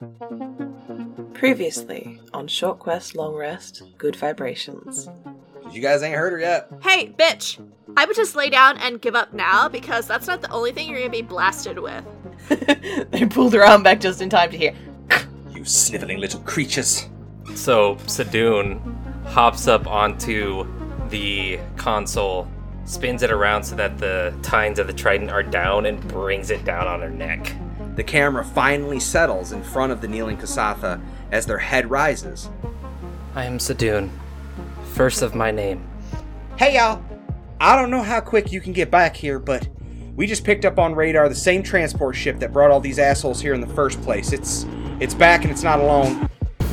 Previously on Short Quest Long Rest, Good Vibrations. You guys ain't heard her yet. Hey, bitch! I would just lay down and give up now, because that's not the only thing you're gonna be blasted with. They pulled her arm back just in time to hear. You sniveling little creatures. So Sadoon hops up onto the console, spins it around so that the tines of the trident are down, and brings it down on her neck. The camera finally settles in front of the kneeling Kasatha as their head rises. I am Sadoon, first of my name. Hey y'all! I don't know how quick you can get back here, but we just picked up on radar the same transport ship that brought all these assholes here in the first place. It's back and it's not alone.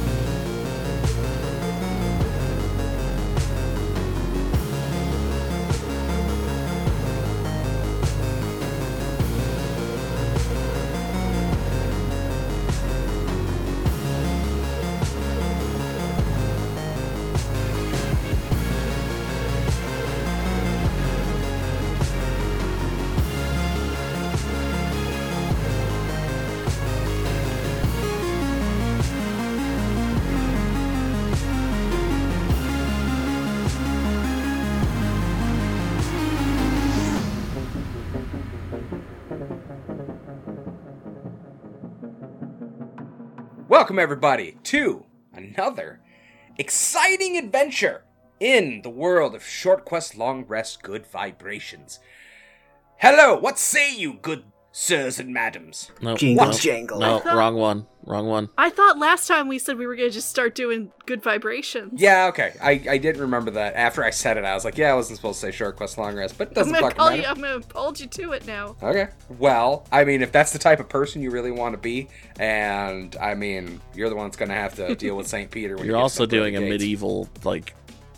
Welcome everybody to another exciting adventure in the world of Short Quest Long Rest Good Vibrations. Hello, what say you, good sirs and madams? No, Jangle. No, wrong one. I thought last time we said we were gonna just start doing good vibrations. Yeah, okay. I didn't remember that. After I said it, I was like, yeah, I wasn't supposed to say Short Quest Long Rest, but it doesn't fucking matter. I'm gonna hold you to it now. Okay. Well, I mean, if that's the type of person you really want to be, and I mean, you're the one that's going to have to deal with St. Peter. When You're also doing a medieval, like,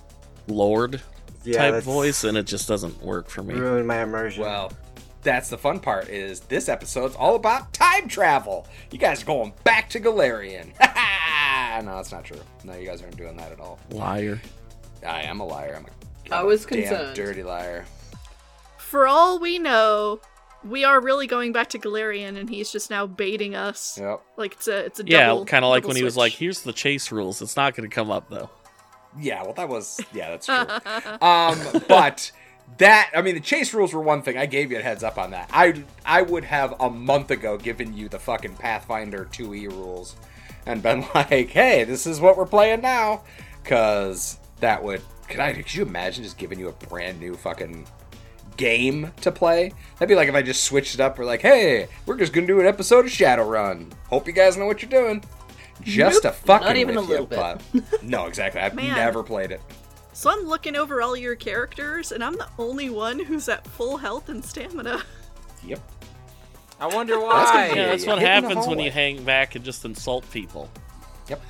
lord type voice, and it just doesn't work for me. Ruined my immersion. Well, that's the fun part, is this episode's all about time travel. You guys are going back to Galarian. No, that's not true. No, you guys aren't doing that at all. Liar. I am a liar. I was damn concerned. Dirty liar. For all we know, we are really going back to Galarian, and he's just now baiting us. Yep. Like it's a Yeah, double, kind of like double when he was switch. like, here's the chase rules. It's not going to come up, though. Yeah, well, that's true. But the chase rules were one thing. I gave you a heads up on that. I would have a month ago given you the fucking Pathfinder 2E rules and been like, hey, this is what we're playing now. Because that would, could you imagine just giving you a brand new fucking game to play? That'd be like if I just switched it up. We're like, hey, we're just going to do an episode of Shadowrun. Hope you guys know what you're doing. Just a fucking Not even with a little you, bit. but no, exactly. I've Man. never played it. So I'm looking over all your characters, and I'm the only one who's at full health and stamina. Yep. I wonder That's why. gonna be- Yeah, that's what hit in the happens when hallway. you hang back and just insult people. Yep.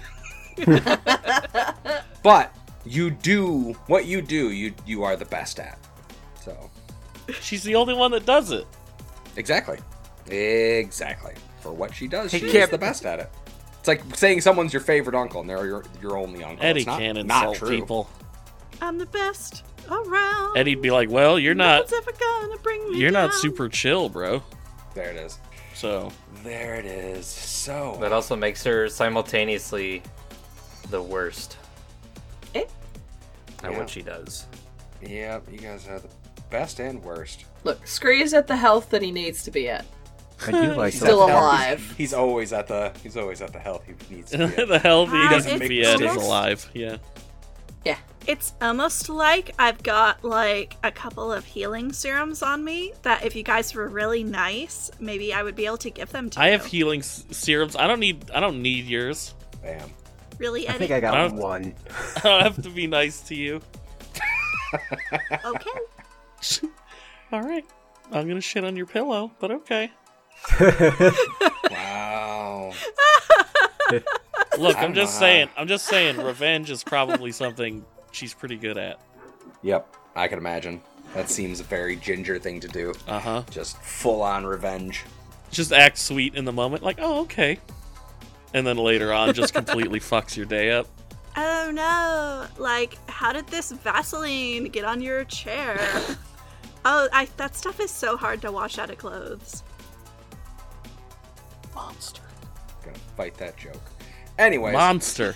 But you do what you do. You are the best at. So She's the only one that does it. exactly. For what she does, Hey, she is Kip. the best at it. It's like saying someone's your favorite uncle and they're your only uncle. Eddie It's not, can't not insult true. people. I'm the best around. Eddie'd be like, well, you're No not one's ever gonna bring me not down. super chill, bro. There it is. So, There it is. So That also makes her simultaneously the worst Eh? at Yeah. what she does. Yep, you guys are the best and worst. Look, Scree's at the health that he needs to be at. I do like He's that. Still at the health- alive. He's always at the health he needs to be at. the hell he doesn't doesn't make be at is sense. alive. Yeah. Yeah. It's almost like I've got like a couple of healing serums on me that if you guys were really nice, maybe I would be able to give them to I you. have healing serums. I don't need yours. Bam. Really, I Eddie? think I I got don't- one. I don't have to be nice to you. Okay. All right. I'm gonna shit on your pillow, but okay. Wow. Look, I I'm don't just know how- saying, revenge is probably something she's pretty good at. Yep, I can imagine. That seems a very Ginger thing to do. Uh-huh. Just full on revenge. Just act sweet in the moment, like, oh, okay. And then later on, just completely fucks your day up. Oh no! Like, how did this Vaseline get on your chair? That stuff is so hard to wash out of clothes. Monster. Gonna fight that joke. Anyways. Monster.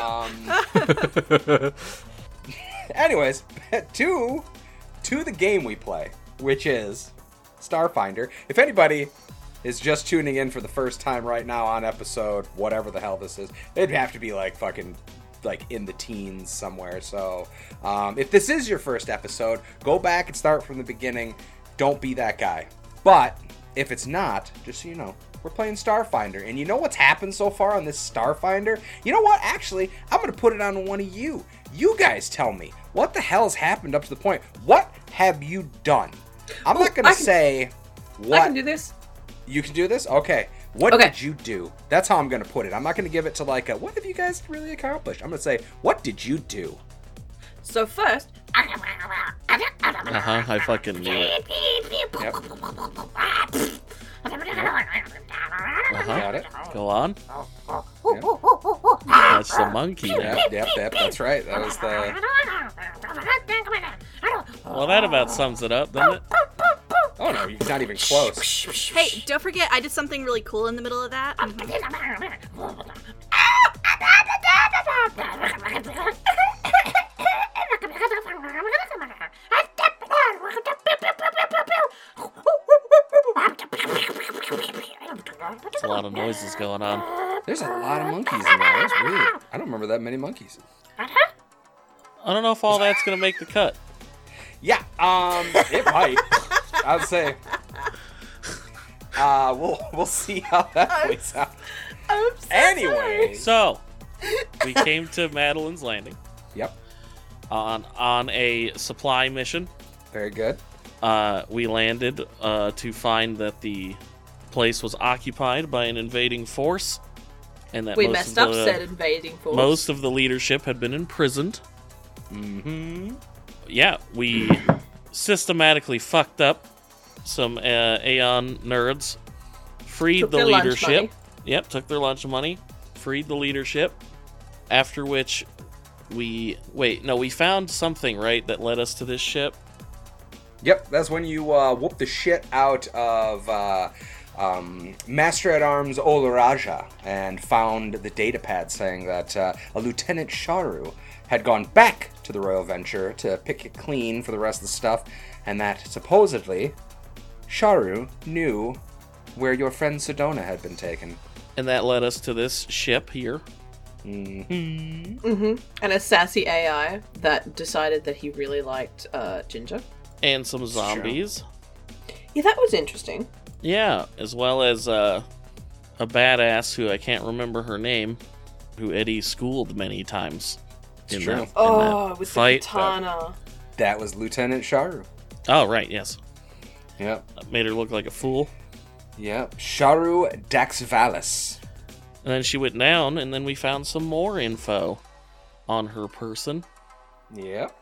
Anyways, to the game we play, which is Starfinder. If anybody is just tuning in for the first time right now on episode whatever the hell this is, it'd have to be like fucking like in the teens somewhere. So if this is your first episode, go back and start from the beginning. Don't be that guy. But if it's not, just so you know, we're playing Starfinder. And you know what's happened so far on this Starfinder? You know what? Actually, I'm going to put it on one of you. You guys tell me, what the hell has happened up to the point? What have you done? I'm not going to say what. I can do this. You can do this? Okay. What did you do? That's how I'm going to put it. I'm not going to give it to like a, what have you guys really accomplished? I'm going to say, what did you do? So first... I fucking knew it. Yep. Got it. Go on. Yep. That's the monkey. Yep, that's right. That was the... Well, that about sums it up, doesn't it? Oh no, you're not even close. Hey, don't forget, I did something really cool in the middle of that. There's a lot of noises going on. There's a lot of monkeys in there. That's weird. I don't remember that many monkeys. I don't know if all that's gonna make the cut. Yeah, it might. I'd say. We'll see how that plays out. I'm so Anyway. So, we came to Madeline's Landing Yep. on a supply mission. Very good. We landed to find that the place was occupied by an invading force, and that We most messed of up the, said invading force. most of the leadership had been imprisoned. Mm-hmm. Yeah, we systematically fucked up some Aeon nerds, freed Took the their lunch leadership. money. Yep, took their lunch money, freed the leadership. After which, we found something, right, that led us to this ship. Yep, that's when you whooped the shit out of Master-at-Arms Olaraja and found the data pad saying that a Lieutenant Sharu had gone back to the Royal Venture to pick it clean for the rest of the stuff, and that supposedly Sharu knew where your friend Sedona had been taken. And that led us to this ship here. And a sassy AI that decided that he really liked Ginger. And some zombies. Yeah, that was interesting. Yeah, as well as a badass who I can't remember her name, who Eddie schooled many times. It's true. With fight. the katana. That was Lieutenant Sharu. Oh, right, yes. Yep. Made her look like a fool. Yep. Sharu Daxvalis. And then she went down, and then we found some more info on her person. Yep.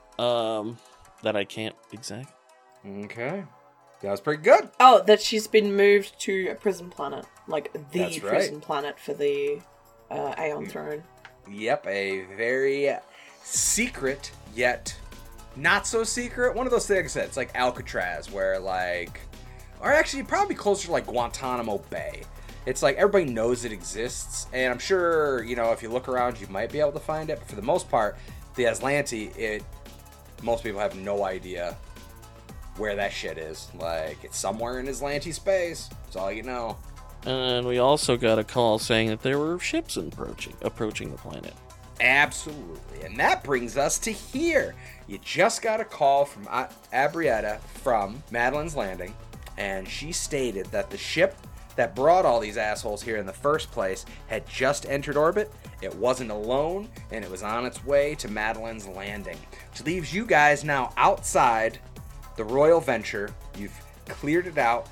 That I can't exact. Okay. That was pretty good. Oh, that she's been moved to a prison planet. Like, the That's right. prison planet for the Aeon Throne. Yep, a very secret, yet not so secret. One of those things that's like Alcatraz, where like, or actually probably closer to like Guantanamo Bay. It's like everybody knows it exists, and I'm sure, you know, if you look around, you might be able to find it. But for the most part, the Aslanti, most people have no idea where that shit is. Like, it's somewhere in Aslanti space. That's all you know. And we also got a call saying that there were ships approaching the planet. Absolutely. And that brings us to here. You just got a call from Abrietta from Madeline's Landing, and she stated that the ship that brought all these assholes here in the first place had just entered orbit. It wasn't alone, and it was on its way to Madeline's Landing, which leaves you guys now outside the Royal Venture. You've cleared it out,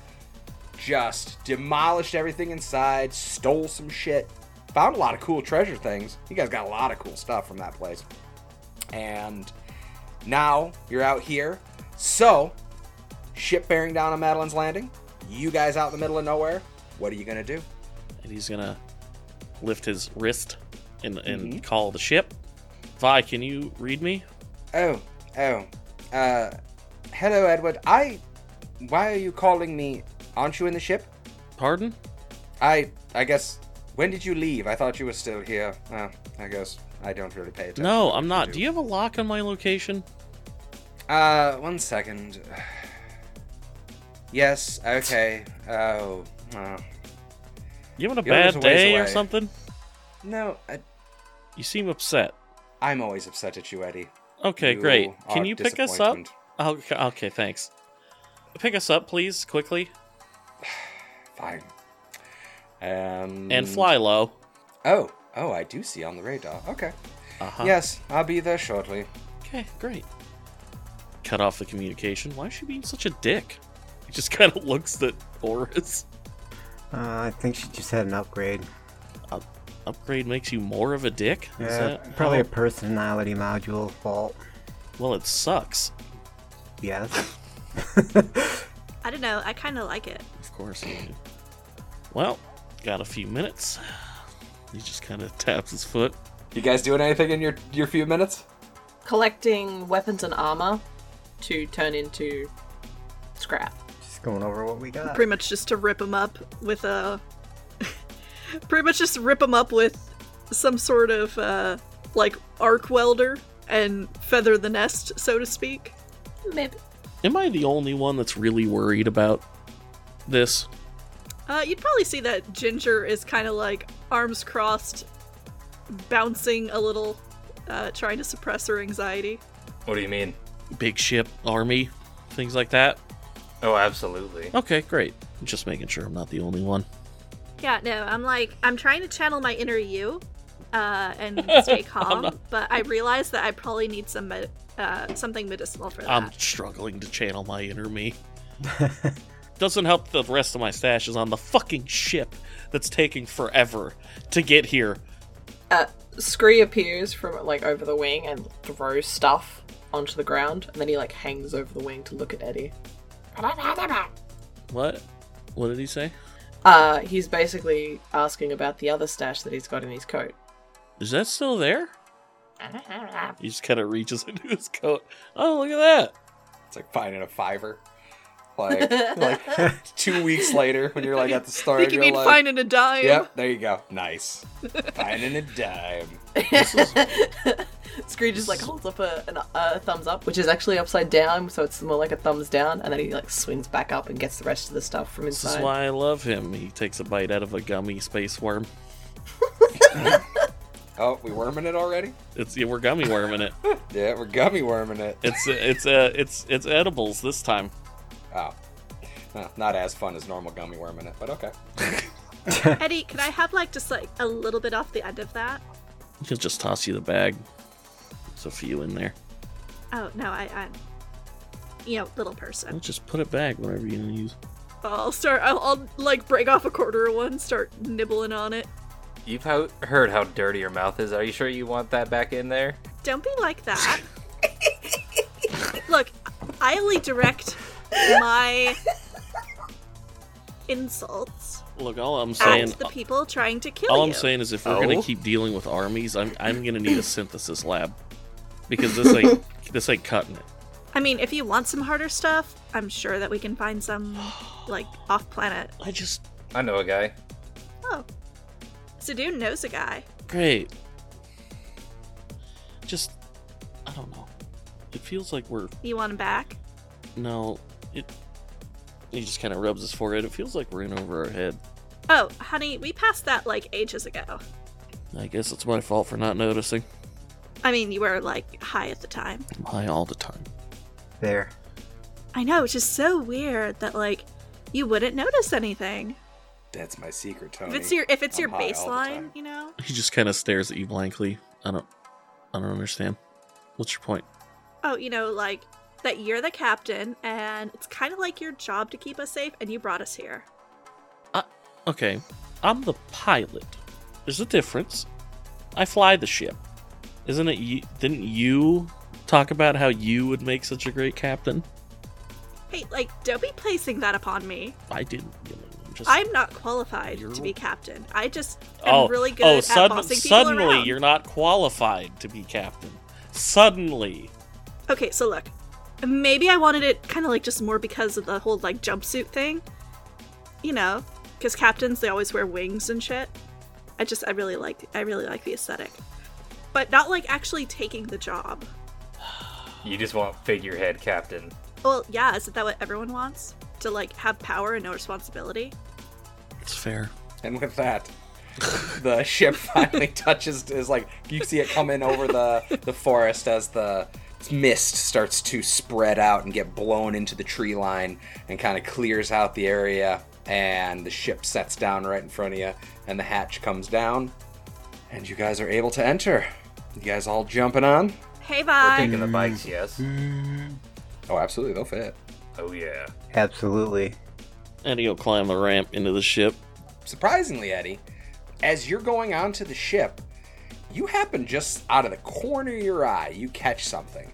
just demolished everything inside, stole some shit, found a lot of cool treasure things. You guys got a lot of cool stuff from that place. And now you're out here. So, ship bearing down on Madeline's Landing. You guys out in the middle of nowhere. What are you going to do? And he's going to lift his wrist and call the ship. Vi, can you read me? Hello, Edward. Why are you calling me? Aren't you in the ship? Pardon? I guess, When did you leave? I thought you were still here. I guess I don't really pay attention. No, to what I'm you not. Do you have a lock on my location? 1 second. Yes, okay. Oh, You having a Yours is bad a ways day or away. something? no, You seem upset. I'm always upset at you, Eddie. Okay, You great. Can are you pick us up? disappointment. Okay, thanks. Pick us up, please, quickly. Fine. And fly low. Oh, I do see on the radar. Okay. Uh-huh. Yes, I'll be there shortly. Okay, great. Cut off the communication. Why is she being such a dick? He just kind of looks at Horus. I think she just had an upgrade. Upgrade makes you more of a dick? Is Yeah, that probably how- a personality module fault. Well, it sucks. Yes. I don't know. I kind of like it. Of course you do. Well, got a few minutes. He just kind of taps his foot. You guys doing anything in your few minutes? Collecting weapons and armor to turn into scrap. Just going over what we got. Pretty much just to rip them up with a. Pretty much just rip them up with some sort of like arc welder and feather the nest, so to speak. Maybe. Am I the only one that's really worried about this? You'd probably see that Ginger is kind of like arms crossed, bouncing a little, trying to suppress her anxiety. What do you mean? Big ship, army, things like that? Oh, absolutely. Okay, great. Just making sure I'm not the only one. Yeah, no, I'm trying to channel my inner you, and stay calm, but I realize that I probably need something medicinal for that. I'm struggling to channel my inner me. Doesn't help the rest of my stash is on the fucking ship that's taking forever to get here. Scree appears from like over the wing and throws stuff onto the ground, and then he like hangs over the wing to look at Eddie. What? What did he say? He's basically asking about the other stash that he's got in his coat. Is that still there? He just kind of reaches into his coat. Oh, look at that. It's like finding a $5. Like 2 weeks later when you're like at the I store. think you you're mean like, finding a dime. Yep, there you go. Nice. Finding a dime. Scree just like holds up a thumbs up, which is actually upside down, so it's more like a thumbs down, and then he like swings back up and gets the rest of the stuff from This inside. is why I love him. He takes a bite out of a gummy space worm. Oh, we worming it already? We're gummy worming it. Yeah, we're gummy worming it. It's edibles this time. Oh. Well, not as fun as normal gummy worming it, but okay. Eddie, can I have like just like a little bit off the end of that? He'll just toss you the bag. There's a few in there. Oh no, I'm little person. We'll just put it back whenever you use. I'll like break off a quarter of one, start nibbling on it. You've heard how dirty your mouth is. Are you sure you want that back in there? Don't be like that. Look, I only direct my insults Look, all I'm saying. at the people trying to kill All you. I'm saying is, if we're Oh? gonna keep dealing with armies, I'm gonna need a synthesis lab because this ain't cutting it. I mean, if you want some harder stuff, I'm sure that we can find some like off planet. I know a guy. Oh, Sadoon knows a guy. Great. I don't know. It feels like You want him back? He just kind of rubs his forehead. It feels like we're in over our head. Oh, honey, we passed that like ages ago. I guess it's my fault for not noticing. I mean, you were like high at the time. I'm high all the time. There. I know, it's just so weird that like you wouldn't notice anything. That's my secret, Tony. If it's your I'm high all the baseline, time. you know. He just kind of stares at you blankly. I don't understand. What's your point? Oh, like that you're the captain, and it's kind of like your job to keep us safe, and you brought us here. Okay, I'm the pilot. There's a difference. I fly the ship. Isn't it you? Didn't you talk about how you would make such a great captain? Hey, like, don't be placing that upon me. I didn't. I'm not qualified You're- to be captain. I just am really good at bossing people suddenly around. you're not qualified to be captain. Suddenly. Okay, so look, maybe I wanted it kind of like just more because of the whole like jumpsuit thing. Because captains, they always wear wings and shit. I really like the aesthetic, but not like actually taking the job. You just want figurehead captain. Well, yeah, isn't that what everyone wants? To like have power and no responsibility. It's fair. And with that, the ship finally touches, is like, you see it come in over the forest as the mist starts to spread out and get blown into the tree line and kind of clears out the area, and the ship sets down right in front of you, and the hatch comes down, and you guys are able to enter. You guys all jumping on? Hey, We're bye. taking the bikes, yes. Oh, absolutely, they'll fit. Oh yeah. Absolutely. Eddie will climb the ramp into the ship. Surprisingly, Eddie, as you're going onto the ship, you happen just out of the corner of your eye, you catch something.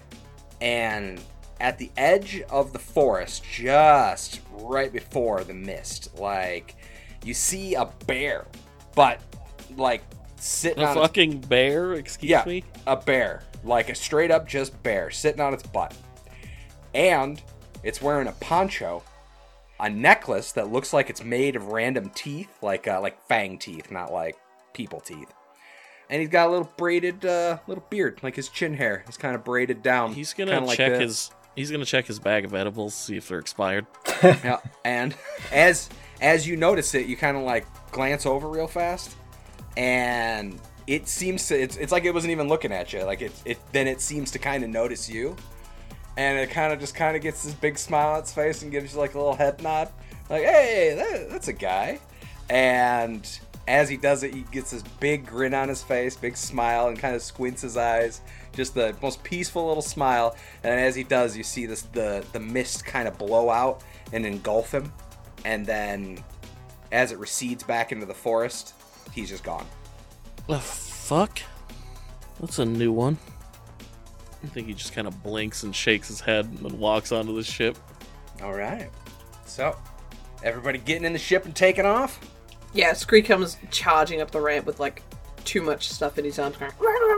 And at the edge of the forest, just right before the mist, like, you see a bear, but, like, sitting A on fucking bear? Excuse yeah, me? a bear. Like a straight up just bear sitting on its butt. And it's wearing a poncho, a necklace that looks like it's made of random teeth, like fang teeth, not like people teeth. And he's got a little braided little beard, like his chin hair is kind of braided down. He's gonna kinda like check this. He's gonna check his bag of edibles, see if they're expired. Yeah, and as you notice it, you kind of like glance over real fast, and it seems to it's like it wasn't even looking at you. Like it seems to kind of notice you, and it kind of gets this big smile on its face and gives you like a little head nod, like, hey, that's a guy. And as he does it, he gets this big grin on his face, big smile, and kind of squints his eyes. Just the most peaceful little smile. And as he does, you see the mist kind of blow out and engulf him. And then as it recedes back into the forest, he's just gone. The fuck? That's a new one. I think he just kind of blinks and shakes his head and then walks onto the ship. All right. So, everybody getting in the ship and taking off? Yeah, Scree comes charging up the ramp with like too much stuff in his arms, going.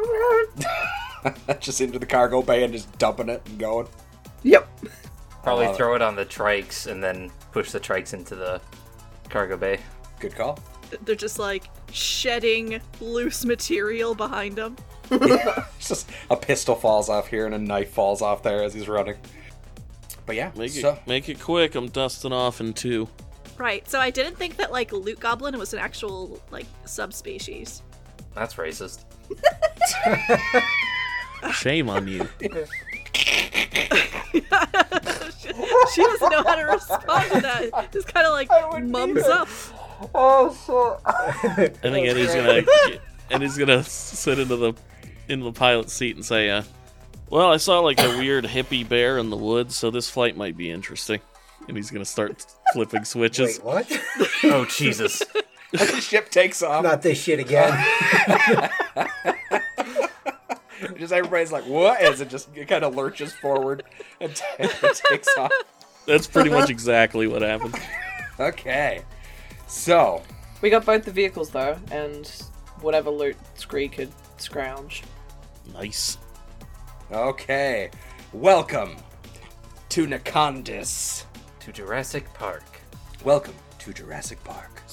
Just into the cargo bay and just dumping it and going. Yep. Probably love throw it on the trikes and then push the trikes into the cargo bay. Good call. They're just like shedding loose material behind them. It's just a pistol falls off here and a knife falls off there as he's running. But yeah, Make it quick. I'm dusting off in 2. Right. So I didn't think that like loot goblin was an actual like subspecies. That's racist. Shame on you. She doesn't know how to respond to that. Just kind of like mums up. I think Eddie's gonna sit into the pilot seat and say, well, I saw like a weird hippie bear in the woods, so this flight might be interesting. And he's gonna start flipping switches. Wait, what? Oh Jesus! the ship takes off. Not this shit again. Just everybody's like, what? As it kind of lurches forward and takes off. That's pretty much exactly what happened. Okay. So, We got both the vehicles though, and whatever loot Scree could scrounge. Nice. okay. Welcome to Nakandis. To Jurassic Park. Welcome to Jurassic Park.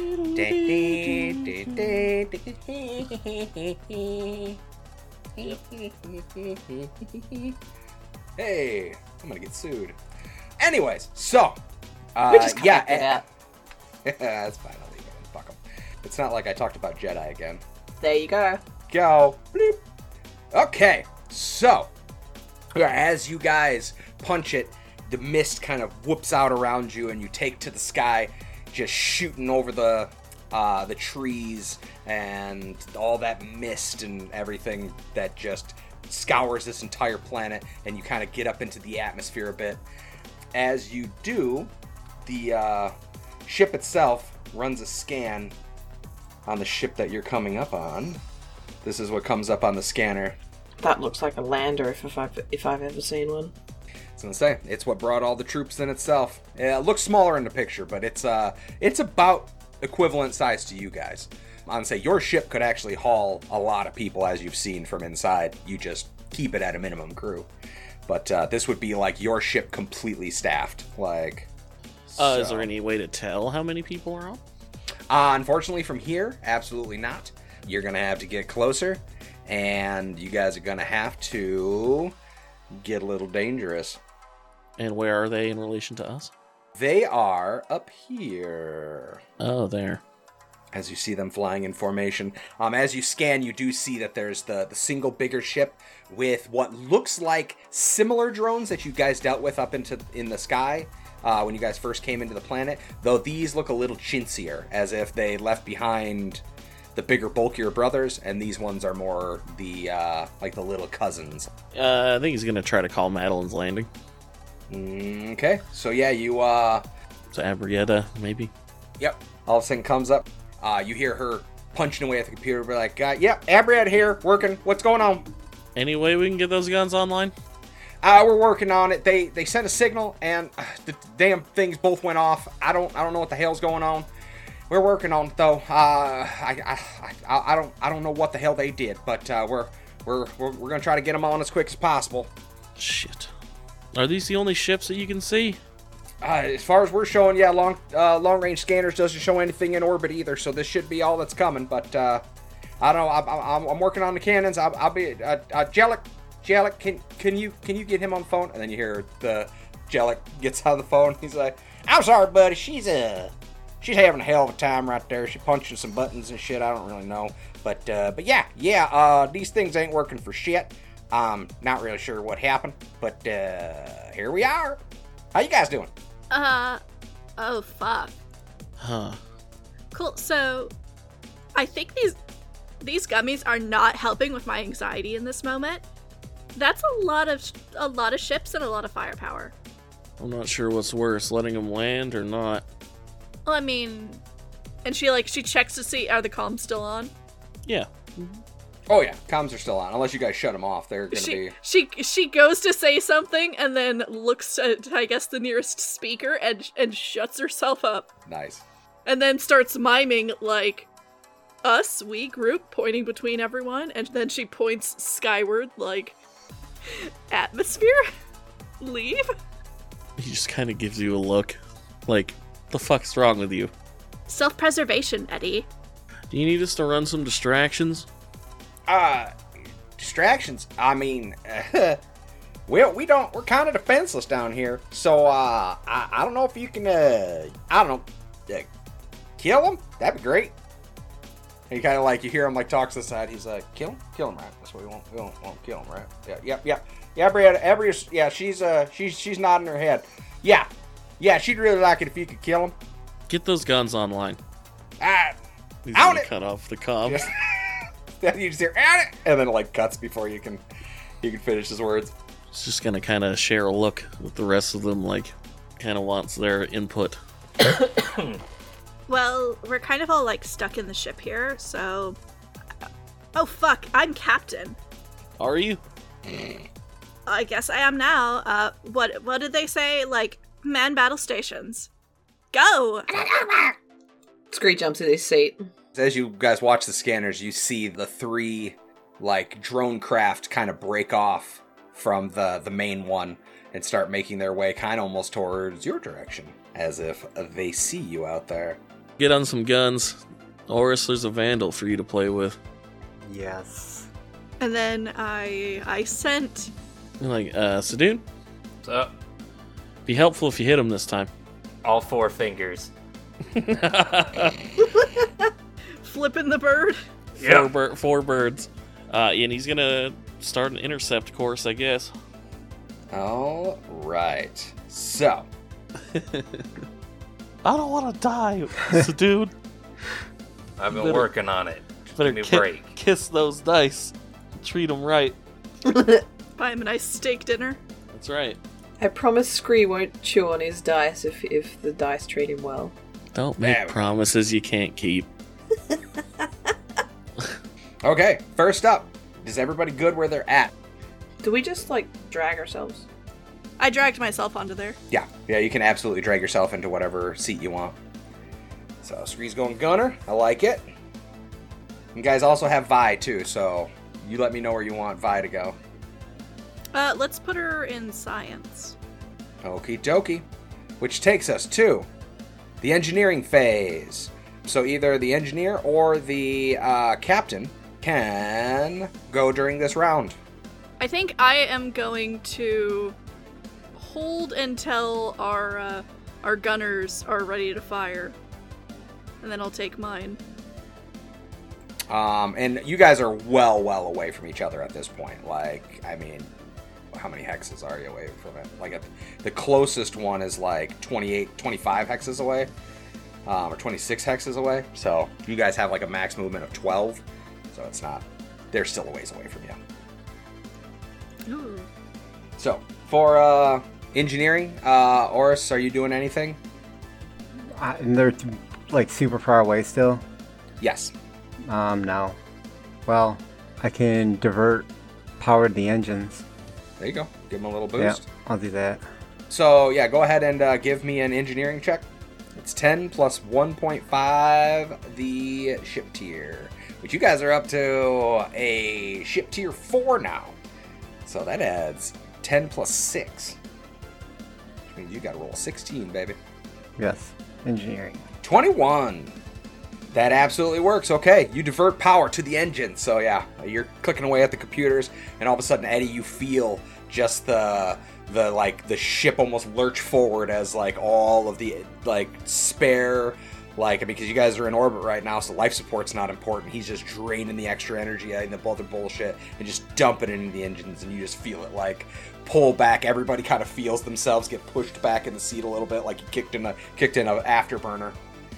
Hey, I'm gonna get sued. Anyways, so, We just cut yeah, that out. that's fine. I'll leave it in. Fuck 'em. It's not like I talked about Jedi again. There you go. Go. Bloop. Okay, so as you guys punch it, the mist kind of whoops out around you, and you take to the sky, just shooting over the trees and all that mist and everything that just scours this entire planet, and you kind of get up into the atmosphere a bit. As you do, the ship itself runs a scan on the ship that you're coming up on. This is what comes up on the scanner. That looks like a lander if I've ever seen one. I was gonna say, it's what brought all the troops in itself. It looks smaller in the picture, but it's about equivalent size to you guys. I'm gonna say your ship could actually haul a lot of people, as you've seen from inside. You just keep it at a minimum crew. But this would be like your ship completely staffed. Like, Is there any way to tell how many people are Unfortunately, from here, absolutely not. You're going to have to get closer, and you guys are going to have to get a little dangerous. And where are they in relation to us? They are up here. Oh, there. As you see them flying in formation. As you scan, you do see that there's the single bigger ship with what looks like similar drones that you guys dealt with up in the sky when you guys first came into the planet, though these look a little chintzier, as if they left behind the bigger, bulkier brothers, and these ones are more the like the little cousins. I think he's gonna try to call Madeline's Landing. Okay, so yeah, you To Abrietta, maybe. Yep. All of a sudden comes up. You hear her punching away at the computer. We're like, yep, Abrietta here, working. What's going on? Any way we can get those guns online? We're working on it. They sent a signal, and the damn things both went off. I don't know what the hell's going on. We're working on it though. I don't know what the hell they did, but we're gonna try to get them on as quick as possible. Shit. Are these the only ships that you can see? As far as we're showing, yeah, long range scanners doesn't show anything in orbit either, so this should be all that's coming. But I don't know. I'm working on the cannons. I'll be Jellic, can you get him on the phone? And then you hear the Jellic gets on the phone. He's like, I'm sorry, buddy. She's having a hell of a time right there. She's punching some buttons and shit. I don't really know, but yeah. These things ain't working for shit. Not really sure what happened, but here we are. How you guys doing? Oh fuck. Huh. Cool. So, I think these gummies are not helping with my anxiety in this moment. That's a lot of ships and a lot of firepower. I'm not sure what's worse, letting them land or not. Well, I mean, and she checks to see, are the comms still on? Yeah. Oh yeah, comms are still on. Unless you guys shut them off, they're gonna be. She goes to say something and then looks at, I guess, the nearest speaker and shuts herself up. Nice. And then starts miming like us, we group, pointing between everyone, and then she points skyward like atmosphere? Leave? He just kind of gives you a look like, the fuck's wrong with you? Self-preservation, Eddie. Do you need us to run some distractions? Distractions. I mean, we're kind of defenseless down here. So, I don't know if you can, kill him? That'd be great. And you kind of like, you hear him like talk to the side. He's like, kill him, right? That's what we won't kill him, right? Yeah, Brianna, yeah, she's nodding her head. Yeah, she'd really like it if you could kill him. Get those guns online. He's Own gonna it! cut off the comms. Yeah. Then you just hear, "Own it!" And then it like cuts before you can finish his words. He's just gonna kind of share a look with the rest of them, like, kind of wants their input. Well, we're kind of all like stuck in the ship here, so. Oh fuck! I'm captain. Are you? I guess I am now. What did they say? Like, man battle stations. Go! Scree jumps in his seat. As you guys watch the scanners, you see the three, like, drone craft kind of break off from the main one and start making their way kind of almost towards your direction, as if they see you out there. Get on some guns. Oris, there's a Vandal for you to play with. Yes. And then I sent. Like, Sadoon? So, Be helpful if you hit him this time. all 4 fingers. Flipping the bird. Four birds. And he's gonna start an intercept course, I guess. All right. So, I don't want to die, Sadoon. I've been Better- working on it. Better Give me a break. kiss those dice. Treat them right. Buy him a nice steak dinner. That's right. I promise Scree won't chew on his dice if the dice treat him well. Don't make There we go. promises you can't keep. okay, first up. Is everybody good where they're at? Do we just, like, drag ourselves? I dragged myself onto there. Yeah, you can absolutely drag yourself into whatever seat you want. So, Scree's going gunner. I like it. You guys also have Vi, too, so you let me know where you want Vi to go. Let's put her in science. Okie dokie. Which takes us to the engineering phase. So either the engineer or the captain can go during this round. I think I am going to hold until our gunners are ready to fire, and then I'll take mine. And you guys are well away from each other at this point. Like, I mean, how many hexes are you away from it? Like, the closest one is like 25 hexes away, or 26 hexes away. So you guys have like a max movement of 12. So it's not, they're still a ways away from you. Ooh. So for engineering, Oris, are you doing anything? And they're like super far away still. Yes. No. Well, I can divert power to the engines. There you go. Give them a little Yeah, boost. I'll do that. So yeah, go ahead and give me an engineering check. It's 10 plus 1.5 the ship tier, which you guys are up to a ship tier 4 now. So that adds 10 plus 6. Which means you gotta roll a 16, baby. Yes. Engineering. 21. That absolutely works. Okay, you divert power to the engine. So yeah, you're clicking away at the computers, and all of a sudden, Eddie, you feel just the ship almost lurch forward as like all of the like spare, like, because you guys are in orbit right now, so life support's not important. He's just draining the extra energy and the other bullshit and just dumping it into the engines, and you just feel it like pull back. Everybody kind of feels themselves get pushed back in the seat a little bit, like you kicked in a afterburner.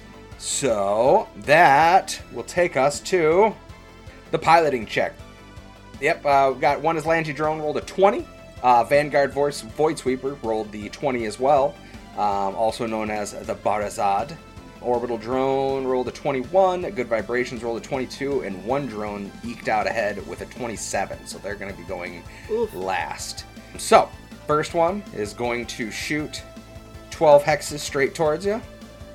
So that will take us to the piloting check. Yep, we've got one is Lanty Drone rolled a 20. Vanguard Void Sweeper rolled the 20 as well, also known as the Barazad. Orbital Drone rolled a 21. Good Vibrations rolled a 22, and one drone eked out ahead with a 27. So they're going to be going last. So first one is going to shoot 12 hexes straight towards you.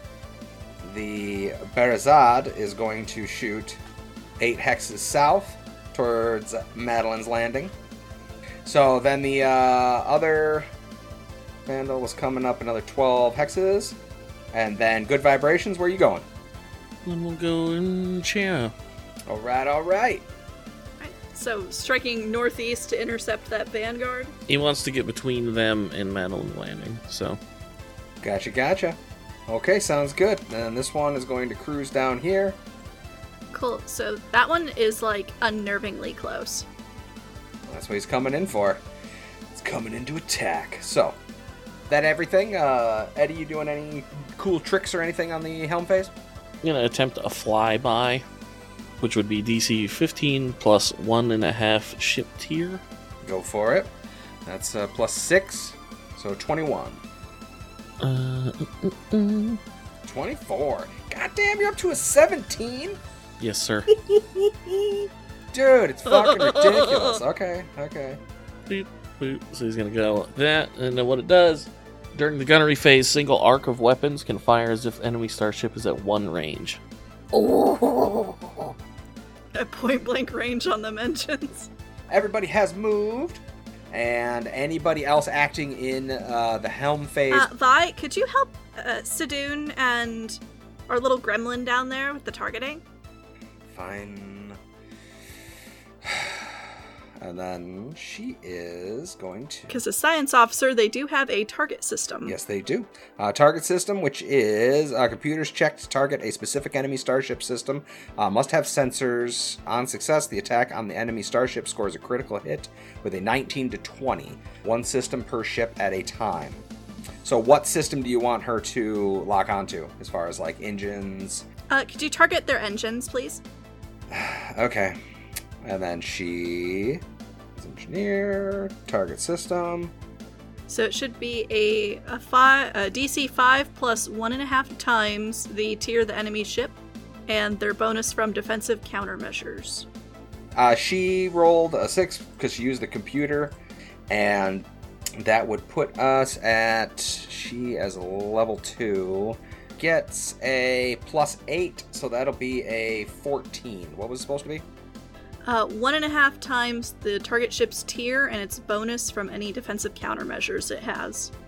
The Barazad is going to shoot 8 hexes south towards Madeline's Landing. So then the other Vandal was coming up another 12 hexes. And then Good Vibrations, where are you going? Then we'll go in chair. All right. Right. So striking northeast to intercept that Vanguard. He wants to get between them and Madeline Landing, so. Gotcha. Okay, sounds good. And this one is going to cruise down here. Cool. So that one is like unnervingly close. That's what he's coming in for. He's coming in to attack. So, that everything? Eddie, you doing any cool tricks or anything on the helm phase? I'm going to attempt a flyby, which would be DC 15 plus 1.5 ship tier. Go for it. That's plus 6, so 21. 24. God damn, you're up to a 17? Yes, sir. Dude, it's fucking ridiculous. Okay. Boop, boop. So he's going to go like that, and then what it does, during the gunnery phase, single arc of weapons can fire as if enemy starship is at 1 range. At point blank range on them engines. Everybody has moved. And anybody else acting in the helm phase? Vi, could you help Sadoon and our little gremlin down there with the targeting? Fine. And then she is going to... Because as science officer, they do have a target system. Yes, they do. Target system, which is computers checked to target a specific enemy starship system. Must have sensors. On success, the attack on the enemy starship scores a critical hit with a 19 to 20. One system per ship at a time. So what system do you want her to lock onto as far as like engines? Could you target their engines, please? Okay. And then she is engineer, target system. So it should be a DC 5 plus 1.5 times the tier of the enemy ship, and their bonus from defensive countermeasures. She rolled a 6 because she used the computer, and that would put us at, she as a level 2 gets a plus 8, so that'll be a 14. What was it supposed to be? 1.5 times the target ship's tier and its bonus from any defensive countermeasures it has.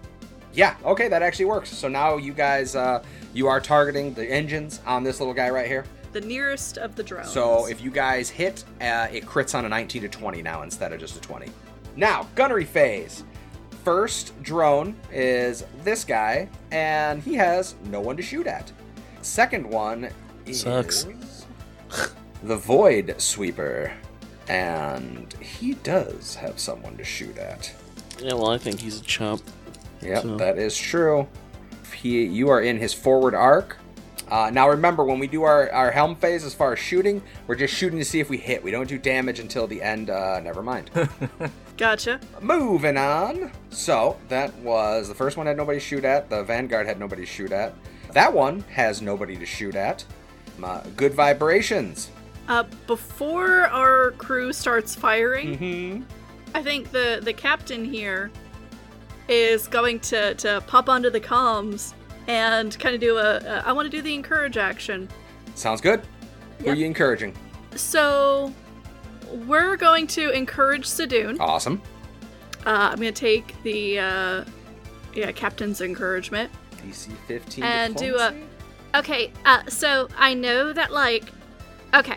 Yeah, okay, that actually works. So now you guys, you are targeting the engines on this little guy right here. The nearest of the drones. So if you guys hit, it crits on a 19 to 20 now instead of just a 20. Now, gunnery phase. First drone is this guy, and he has no one to shoot at. Second one is Sucks. the Void Sweeper, and he does have someone to shoot at. Yeah, well, I think he's a chump. Yep, So- that is true. You are in his forward arc. Now remember, when we do our helm phase as far as shooting, we're just shooting to see if we hit. We don't do damage until the end. Never mind. Gotcha. Moving on. So, that was... The first one had nobody to shoot at. The Vanguard had nobody to shoot at. That one has nobody to shoot at. Good vibrations. Before our crew starts firing, Mm-hmm. I think the captain here is going to pop onto the comms and kind of do I want to do the encourage action. Sounds good. Who are Yep. you encouraging? So we're going to encourage Sadoon. Awesome. I'm going to take the captain's encouragement DC 15 and do diplomacy? Okay, so I know that okay.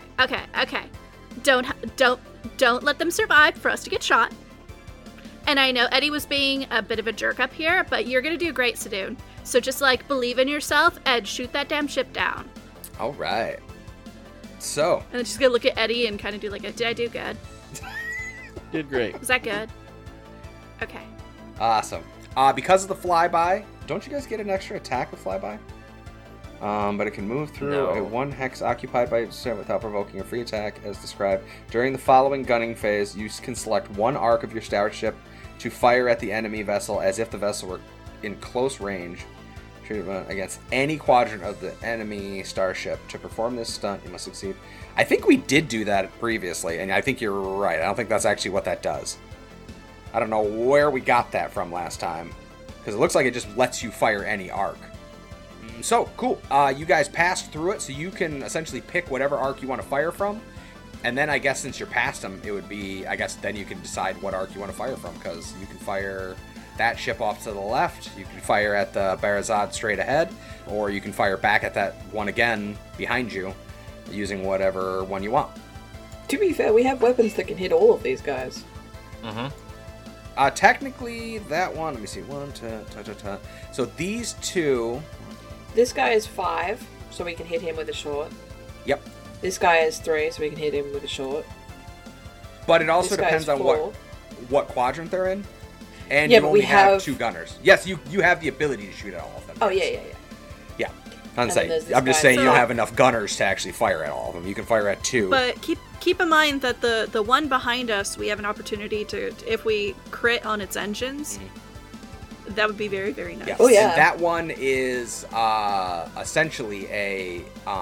Don't let them survive for us to get shot. And I know Eddie was being a bit of a jerk up here, but you're gonna do great, Sadoon. So just believe in yourself and shoot that damn ship down. All right. So, And then she's gonna look at Eddie and kind of do did I do good? Did great. Was that good? Okay. awesome. Because of the flyby, don't you guys get an extra attack with flyby? But it can move through No. a 1 hex occupied by its without provoking a free attack, as described. During the following gunning phase, you can select one arc of your starship to fire at the enemy vessel as if the vessel were in close range against any quadrant of the enemy starship. To perform this stunt, you must succeed. I think we did do that previously, and I think you're right. I don't think that's actually what that does. I don't know where we got that from last time, because it looks like it just lets you fire any arc. So, cool. You guys passed through it, so you can essentially pick whatever arc you want to fire from. And then I guess since you're past them, it would be, I guess then you can decide what arc you want to fire from, because you can fire that ship off to the left, you can fire at the Barazad straight ahead, or you can fire back at that one again behind you, using whatever one you want. To be fair, we have weapons that can hit all of these guys. Mm-hmm. Technically, that one, let me see, so these two, This guy is 5, so we can hit him with a short. yep. This guy is 3, so we can hit him with a short. But it also This guy depends is on 4. what quadrant they're in. And Yeah, you but only we have have 2 gunners. Yes, you have the ability to shoot at all of them. Oh, yeah. Yeah. And then there's this I'm just guy. saying you So- don't have enough gunners to actually fire at all of them. You can fire at 2. But keep in mind that the one behind us, we have an opportunity to, if we crit on its engines, that would be very, very nice. Yes. Oh, yeah. And that one is essentially a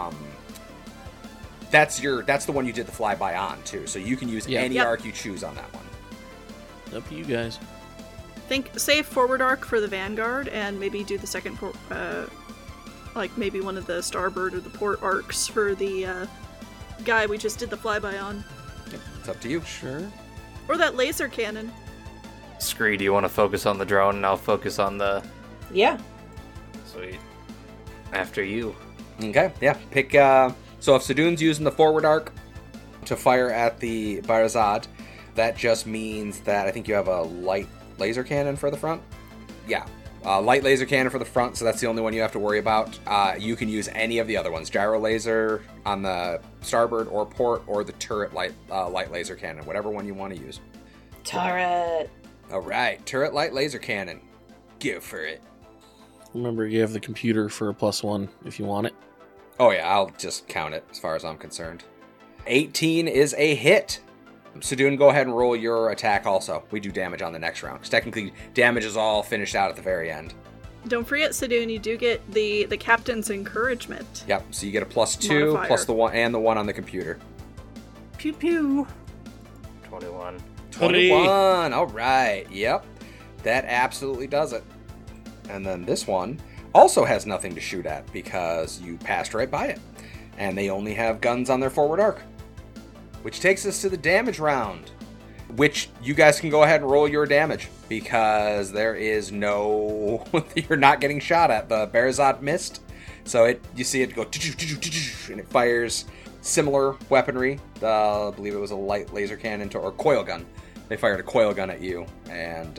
that's the one you did the flyby on too. So you can use Yeah. any Yep. arc you choose on that one. Up to you guys. Save forward arc for the Vanguard, and maybe do the second, maybe one of the starboard or the port arcs for the guy we just did the flyby on, It's up to you. Sure. or that laser cannon. Scree, do you want to focus on the drone and I'll focus on the... Yeah. Sweet. After you. Okay, yeah. Pick. So if Sadoon's using the forward arc to fire at the Barazad, that just means that I think you have a light laser cannon for the front. Yeah, light laser cannon for the front. So that's the only one you have to worry about. You can use any of the other ones: gyro laser on the starboard or port, or the turret light laser cannon, whatever one you want to use. Turret. All right, turret light laser cannon. Go for it. Remember, you have the computer for a +1 if you want it. Oh yeah, I'll just count it as far as I'm concerned. 18 is a hit. Sadoon, go ahead and roll your attack also. We do damage on the next round, because technically damage is all finished out at the very end. Don't forget, Sadoon, you do get the captain's encouragement. Yep, so you get a +2, Modifier. plus the 1, and the 1 on the computer. Pew pew. 21. 21, all right, yep. That absolutely does it. And then this one also has nothing to shoot at, because you passed right by it. And they only have guns on their forward arc. Which takes us to the damage round. which you guys can go ahead and roll your damage because there is no, you're not getting shot at. The Barazot missed, so you see it go and it fires similar weaponry. I believe it was a light laser cannon or coil gun. They fired a coil gun at you and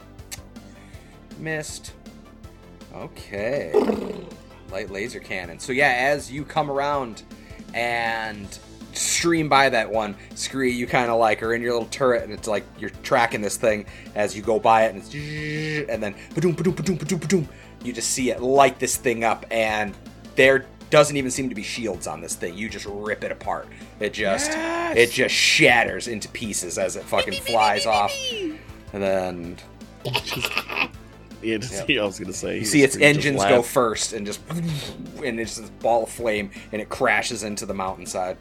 missed. Okay, light laser cannon. So yeah, as you come around and stream by that one, Scree, you kind of like are in your little turret, and it's like you're tracking this thing as you go by it, and it's and then ba-doom, ba-doom, ba-doom, ba-doom, ba-doom, you just see it light this thing up, and there doesn't even seem to be shields on this thing. You just rip it apart. It just shatters into pieces as it fucking flies off, and then yeah, I was gonna say you see its engines go first, and it's this ball of flame, and it crashes into the mountainside.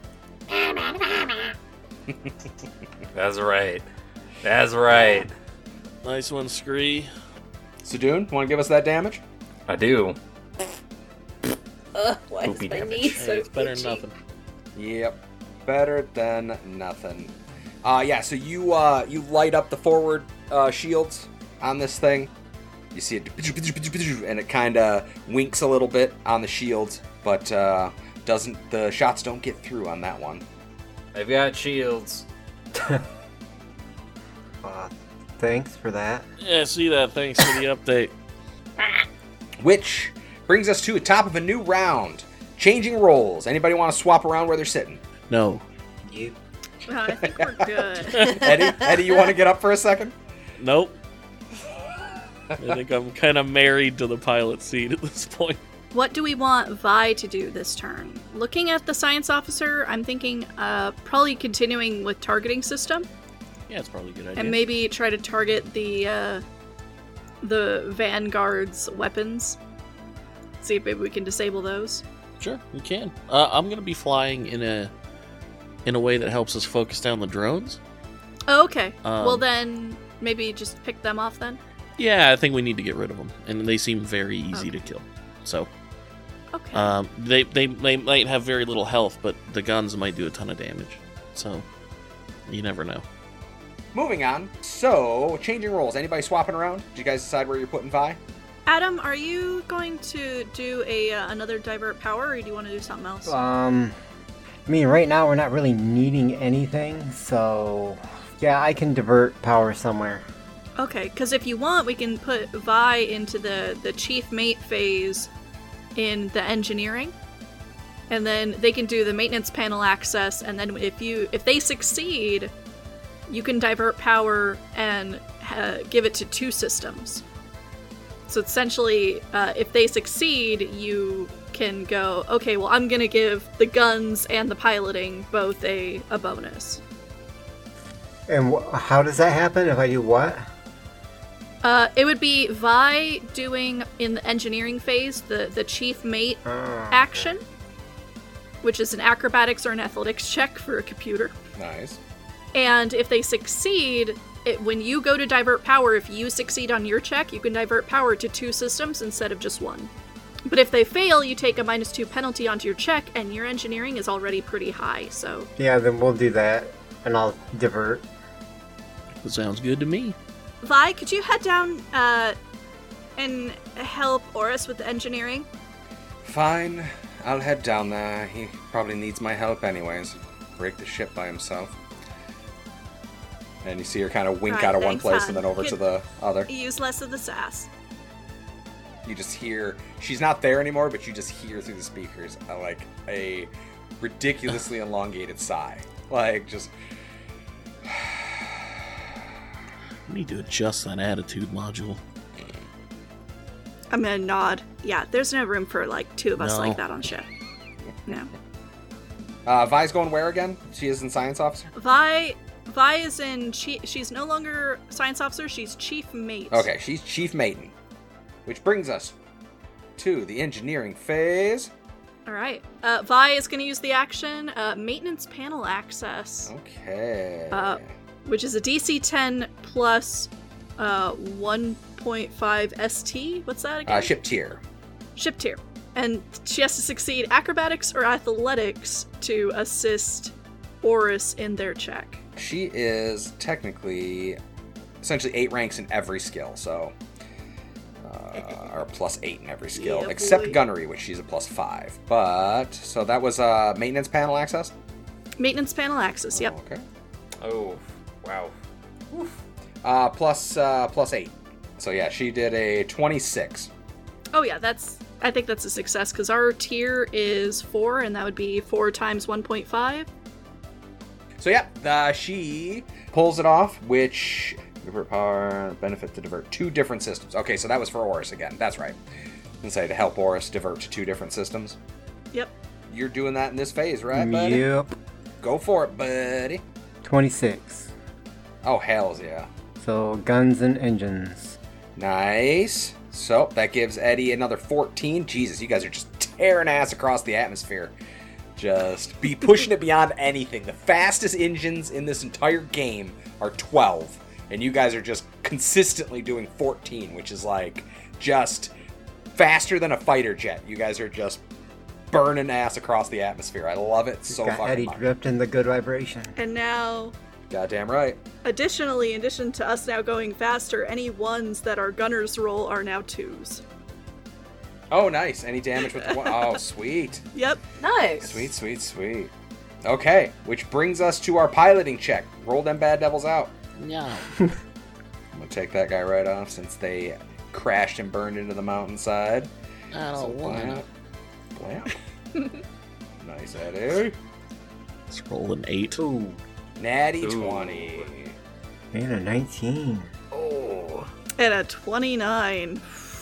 That's right. That's right. Nice one, Scree. Sadoon, want to give us that damage? I do. Why Poopy is my damage. knee so It's better itchy? than nothing. Yep, better than nothing. Yeah, so you light up the forward shields on this thing. You see it, and it kind of winks a little bit on the shields, but the shots don't get through on that one. I've got shields. Thanks for that. Yeah, see that. Thanks for the update. Which brings us to the top of a new round. Changing roles. Anybody want to swap around where they're sitting? No. You. I think we're good. Eddie, you want to get up for a second? Nope. I think I'm kind of married to the pilot seat at this point. What do we want Vi to do this turn? Looking at the science officer, I'm thinking probably continuing with targeting system, Yeah, it's probably a good idea. and maybe try to target the Vanguard's weapons. See if maybe we can disable those. Sure, we can. I'm gonna be flying in a way that helps us focus down the drones. Oh, okay. Um, Well then, maybe just pick them off then. Yeah, I think we need to get rid of them, and they seem very easy to kill. So, Okay. they might have very little health, but the guns might do a ton of damage. So, you never know. Moving on. So, changing roles. Anybody swapping around? Did you guys decide where you're putting Vi? Adam, are you going to do another divert power, or do you want to do something else? I mean, right now we're not really needing anything, so yeah, I can divert power somewhere. Okay, because if you want, we can put Vi into the chief mate phase in the engineering, and then they can do the maintenance panel access. And then if they succeed, you can divert power and give it to 2 systems. So essentially, if they succeed, you can go, okay, well, I'm gonna give the guns and the piloting both a bonus. And how does that happen if I do what? It would be Vi doing in the engineering phase the chief mate action, which is an acrobatics or an athletics check for a computer. Nice. And if they succeed, when you go to divert power, if you succeed on your check, you can divert power to 2 systems instead of just 1. But if they fail, you take a -2 penalty onto your check, and your engineering is already pretty high, so... Yeah, then we'll do that, and I'll divert. That sounds good to me. Vi, could you head down and help Oris with the engineering? Fine. I'll head down there. He probably needs my help anyways. Break the ship by himself. And you see her kind of wink Alright, out of one thanks, place hon. and then over to Good. the other. Use less of the sass. You just hear, she's not there anymore, but you just hear through the speakers like a ridiculously elongated sigh. Like, just... We need to adjust that attitude module. I'm gonna nod. Yeah, there's no room for, 2 of us No. like that on ship. No. Vi's going where again? She is in Science Officer? Vi is in... She's no longer science officer, she's chief mate. Okay, she's Chief Maiden. Which brings us to the engineering phase. Alright. Vi is gonna use the action, maintenance panel access. Okay. Which is a DC 10 plus 1.5 ST. What's that again? Ship tier. Ship tier. And she has to succeed acrobatics or athletics to assist Oris in their check. she is technically essentially 8 ranks in every skill, so or +8 in every skill, Yeah, except boy. gunnery, which she's a +5. But so that was maintenance panel access. Maintenance panel access, yep. Okay. Oh, wow. +8. So yeah, she did a 26. Oh yeah, I think that's a success, because our tier is 4, and that would be 4 times 1.5. So yeah, she pulls it off, which divert power benefit to divert 2 different systems. Okay, so that was for Oris again. That's right. And say to help Oris divert to 2 different systems. Yep. You're doing that in this phase, right, buddy? Yep. Go for it, buddy. 26. Oh, hells yeah. So guns and engines. Nice. So that gives Eddie another 14. Jesus, you guys are just tearing ass across the atmosphere. Just be pushing it beyond anything. The fastest engines in this entire game are 12. And you guys are just consistently doing 14, which is like just faster than a fighter jet. You guys are just burning ass across the atmosphere. I love it so Got fucking Eddie much. dripped in the good vibration. And now, Goddamn right. additionally, in addition to us now going faster, any 1s that our gunners roll are now 2s. Oh, nice. Any damage with the one? Oh, sweet. Yep. Nice. Sweet, sweet, sweet. Okay, which brings us to our piloting check. Roll them bad devils out. No. I'm gonna take that guy right off since they crashed and burned into the mountainside. I don't want Blam. Blam. Nice, Eddie. Let's roll an 8. Ooh. Natty Ooh. 20. And a 19. Oh. And a 29.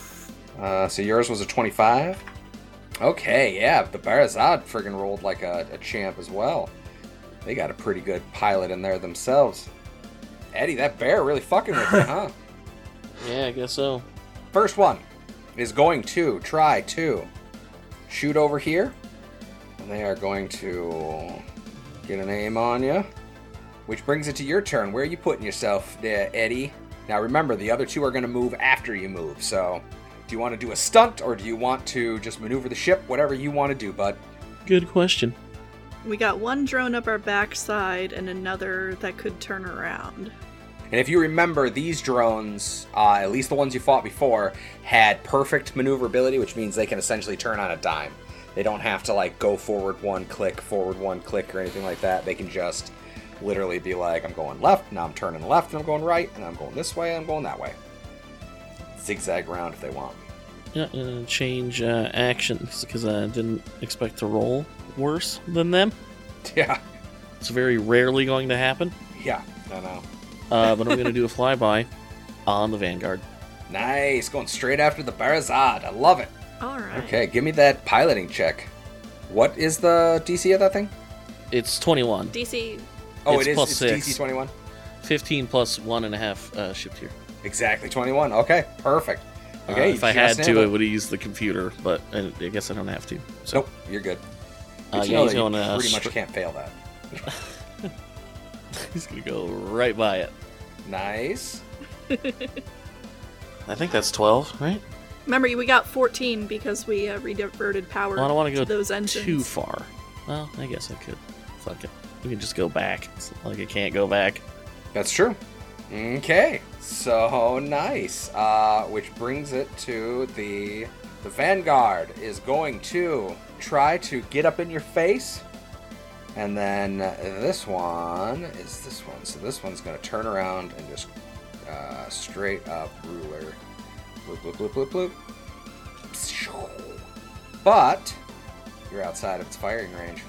So yours was a 25? Okay, yeah, the Barazad friggin' rolled like a champ as well. They got a pretty good pilot in there themselves. Eddie, that bear really fucking with you, huh? Yeah, I guess so. First one is going to try to shoot over here. And they are going to get an aim on you. Which brings it to your turn. Where are you putting yourself there, Eddie? Now remember, the other 2 are going to move after you move. So, do you want to do a stunt or do you want to just maneuver the ship? Whatever you want to do, bud. Good question. We got 1 drone up our backside and another that could turn around. And if you remember, these drones, at least the ones you fought before, had perfect maneuverability, which means they can essentially turn on a dime. They don't have to like go forward 1 click, or anything like that. They can just literally be like, I'm going left, now I'm turning left, and I'm going right, and I'm going this way, and I'm going that way. Zigzag around if they want. Yeah, change actions because I didn't expect to roll worse than them. Yeah, It's very rarely going to happen. yeah, no. But I'm going to do a flyby on the Vanguard. Nice, going straight after the Barazad. I love it. Alright. Okay, give me that piloting check. What is the DC of that thing? It's 21. DC. Oh, It's it is. plus It's 6. DC 21. 15 plus 1.5 shift here. Exactly 21. Okay, perfect. Okay, if I you had just to, I nailed it. would have used the computer, but I guess I don't have to. So Nope, you're good. Good to yeah, know he's that you going pretty much can't fail that. he's going to go right by it. Nice. I think that's 12, right? Remember, we got 14 because we rediverted power Well, I don't want to go to those engines. too far. Well, I guess I could. Fuck it. We can just go back. It's not like I can't go back. That's true. Okay, so nice. Which brings it to the Vanguard is going to try to get up in your face. And then this one is this one. So this one's going to turn around and just straight up ruler. Bloop, bloop, bloop, bloop, bloop. But you're outside of its firing range.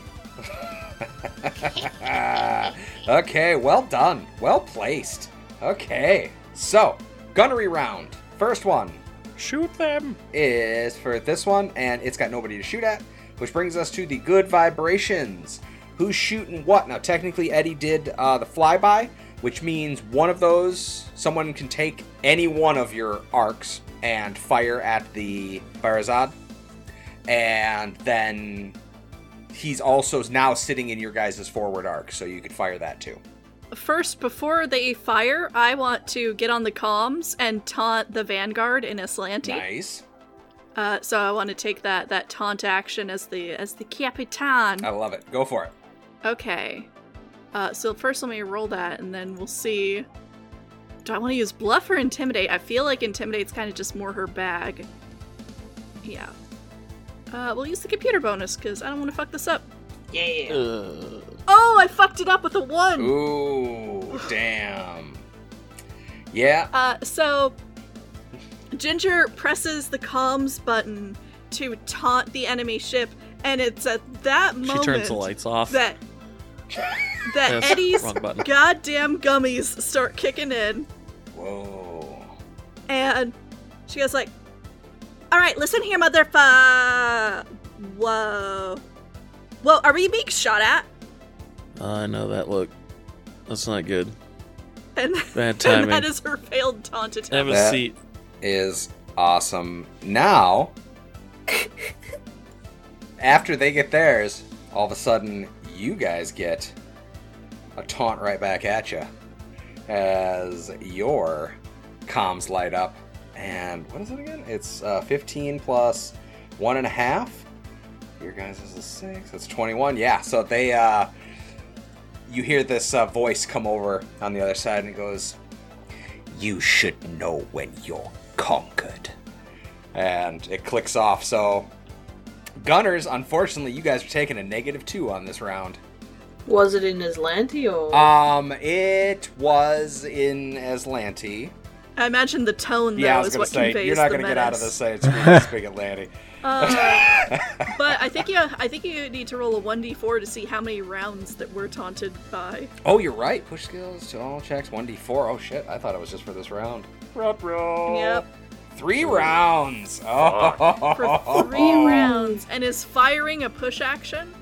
Okay, well done. Well placed. Okay, so gunnery round. First one Shoot them! is for this one, and it's got nobody to shoot at, which brings us to the good vibrations. Who's shooting what? Now, technically, Eddie did the flyby, which means one of those, someone can take any one of your arcs and fire at the Barazad, and then he's also now sitting in your guys' forward arc, so you could fire that too. First, before they fire, I want to get on the comms and taunt the Vanguard in Aslanti. Nice. So I want to take that taunt action as the Capitan. I love it. Go for it. Okay. So first let me roll that, and then we'll see. Do I want to use bluff or intimidate? I feel like intimidate's kind of just more her bag. Yeah. We'll use the computer bonus, because I don't want to fuck this up. Yeah. Oh, I fucked it up with a 1! Ooh, damn. Yeah. So Ginger presses the comms button to taunt the enemy ship, and it's at that moment She turns the lights off. that Yes, Eddie's wrong button. goddamn gummies start kicking in, Whoa. and she goes like, "All right, listen here, motherfucker." Whoa, are we being shot at? I know that look. That's not good. And, Bad timing. and that is her failed taunt Have attempt. a That- seat. Is awesome. Now, after they get theirs, all of a sudden, you guys get a taunt right back at you as your comms light up. And what is it again? It's 15 plus 1.5. Your guys is a 6. That's 21. Yeah, so they, you hear this voice come over on the other side, and it goes, "You should know when you're conquered." And it clicks off. So, Gunners, unfortunately, you guys are taking a -2 on this round. Was it in Aslanti or? It was in Aslanti. I imagine the tone, though, Yeah, I was is gonna what say conveys you're not the gonna get out of menace. this saying speak Atlanti. But I think you need to roll a 1d4 to see how many rounds that we're taunted by. Oh, you're right. Push skills to all checks 1d4. Oh shit, I thought it was just for this round. Yep, 3 rounds. Oh. for 3 rounds. And is firing a push action?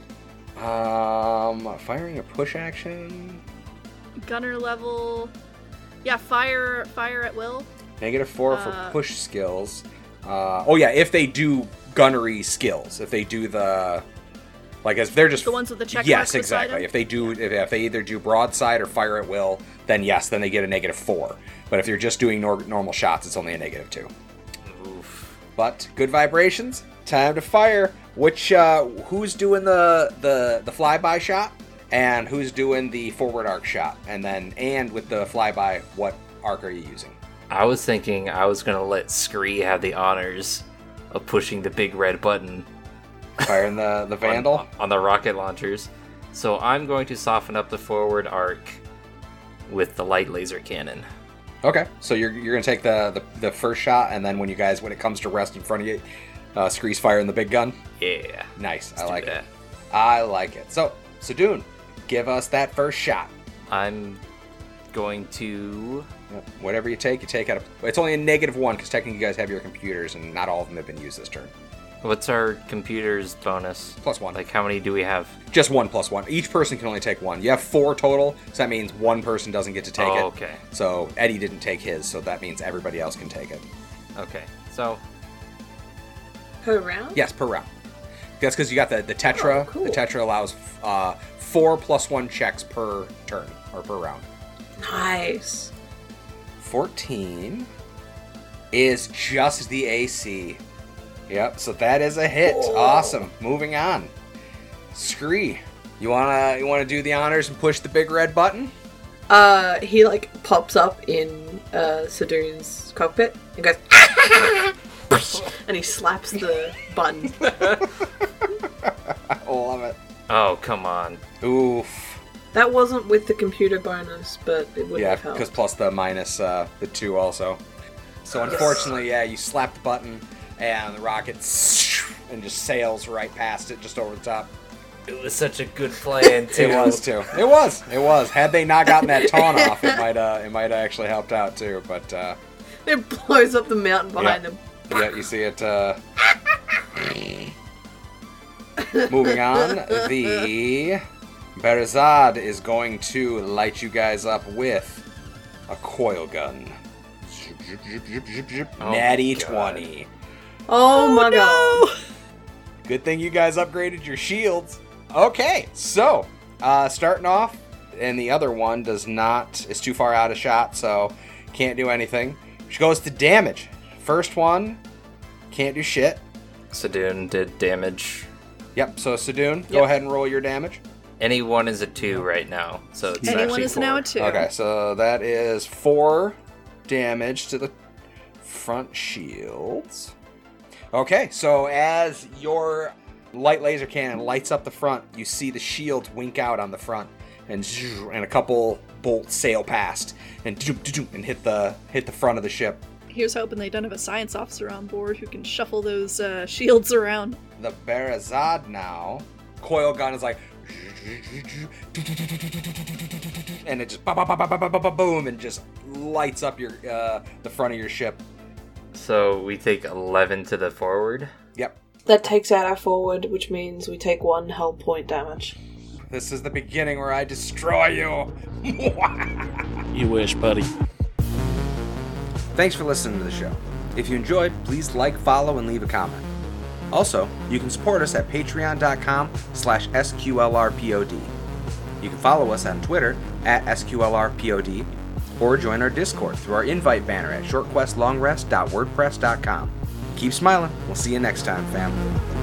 Firing a push action. Gunner level. Yeah, fire at will. -4 for push skills. Oh yeah, if they do gunnery skills, if they do the, like, as they're just The ones with the check yes, marks beside exactly. them? If they do, if they either do broadside or fire at will, then yes, then they get a -4. But if you're just doing normal shots, it's only a -2. Oof. But good vibrations. Time to fire. Which who's doing the flyby shot, and who's doing the forward arc shot, and with the flyby, what arc are you using? I was thinking I was gonna let Scree have the honors of pushing the big red button Firing the Vandal. on the rocket launchers. So I'm going to soften up the forward arc with the light laser cannon. Okay, so you're gonna take the first shot, and then when it comes to rest in front of you, Scree's firing the big gun. Yeah. Nice, Let's I do like it. that. I like it. So, Sadoon, give us that first shot. I'm going to. Yep. Whatever you take out of. It's only a -1 because technically you guys have your computers, and not all of them have been used this turn. What's our computer's bonus? +1. Like, how many do we have? Just 1 + 1. Each person can only take 1. You have 4 total, so that means 1 person doesn't get to take it. Oh, okay. So Eddie didn't take his, so that means everybody else can take it. Okay. So, Per round? Yes, per round. That's because you got the Tetra. Oh, cool. The Tetra allows 4 + 1 checks per turn, or per round. Nice. 14 is just the AC. Yep, so that is a hit. Cool. Awesome. Moving on. Scree, you wanna do the honors and push the big red button? He like pops up in Sadoon's cockpit and goes and he slaps the button. I love it. oh, come on. Oof. That wasn't with the computer bonus, but it would Yeah, have helped. because plus the minus the 2 also. So unfortunately, yeah, you slap the button and the rocket and just sails right past it, just over the top. It was such a good plan, too. It was too. It was. Had they not gotten that taunt off, it might have actually helped out too. But It blows up the mountain behind Yeah. them. yeah, you see it. Moving on, the Berzad is going to light you guys up with a coil gun. Oh Natty my God. 20. Oh my god. Good thing you guys upgraded your shields. Okay, so starting off, and the other one is too far out of shot, so can't do anything. She goes to damage. First one, can't do shit. Sadoon did damage. Yep, so Sadoon, go Yep. ahead and roll your damage. Anyone is a 2 right now, so it's Anyone actually is now a 2. Okay, so that is 4 damage to the front shields. Okay, so as your light laser cannon lights up the front, you see the shields wink out on the front, and a couple bolts sail past and hit the front of the ship. Here's hoping they don't have a science officer on board who can shuffle those shields around. The Barazad now, coil gun is like, and it just boom, and just lights up your the front of your ship. So we take 11 to the forward. Yep. That takes out our forward, which means we take 1 hull point damage. This is the beginning where I destroy you. You wish, buddy. Thanks for listening to the show. If you enjoyed, please like, follow, and leave a comment. Also, you can support us at patreon.com/SQLRPOD. You can follow us on Twitter at SQLRPOD, or join our Discord through our invite banner at shortquestlongrest.wordpress.com. Keep smiling. We'll see you next time, fam.